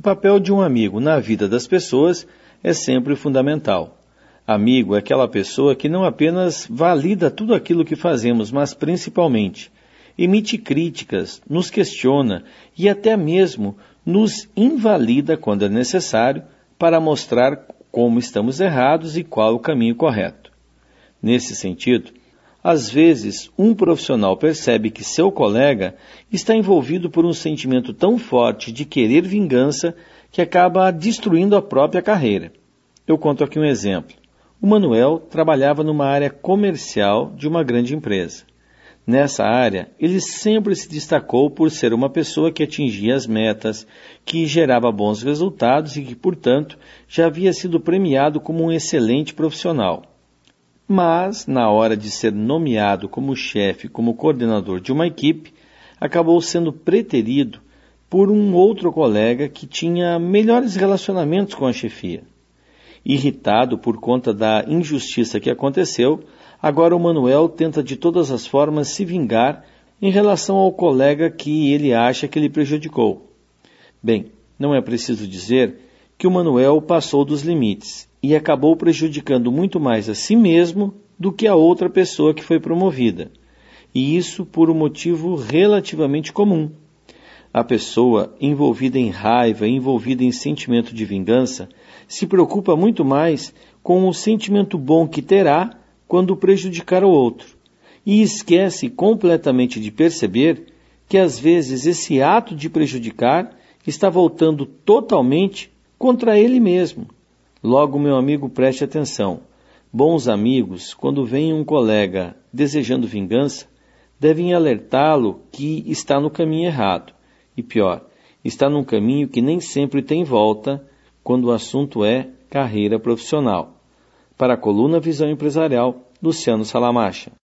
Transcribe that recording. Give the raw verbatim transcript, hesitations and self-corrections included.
papel de um amigo na vida das pessoas é sempre fundamental. Amigo é aquela pessoa que não apenas valida tudo aquilo que fazemos, mas principalmente emite críticas, nos questiona e até mesmo nos invalida quando é necessário para mostrar como estamos errados e qual o caminho correto. Nesse sentido, às vezes um profissional percebe que seu colega está envolvido por um sentimento tão forte de querer vingança que acaba destruindo a própria carreira. Eu conto aqui um exemplo. O Manuel trabalhava numa área comercial de uma grande empresa. Nessa área, ele sempre se destacou por ser uma pessoa que atingia as metas, que gerava bons resultados e que, portanto, já havia sido premiado como um excelente profissional. Mas, na hora de ser nomeado como chefe, como coordenador de uma equipe, acabou sendo preterido por um outro colega que tinha melhores relacionamentos com a chefia. Irritado por conta da injustiça que aconteceu, agora o Manuel tenta de todas as formas se vingar em relação ao colega que ele acha que ele prejudicou. Bem, não é preciso dizer que o Manuel passou dos limites e acabou prejudicando muito mais a si mesmo do que a outra pessoa que foi promovida. E isso por um motivo relativamente comum. A pessoa envolvida em raiva, envolvida em sentimento de vingança, se preocupa muito mais com o sentimento bom que terá quando prejudicar o outro, e esquece completamente de perceber que às vezes esse ato de prejudicar está voltando totalmente contra ele mesmo. Logo, meu amigo, preste atenção. Bons amigos, quando vem um colega desejando vingança, devem alertá-lo que está no caminho errado. E pior, está num caminho que nem sempre tem volta quando o assunto é carreira profissional. Para a coluna Visão Empresarial, Luciano Salamacha.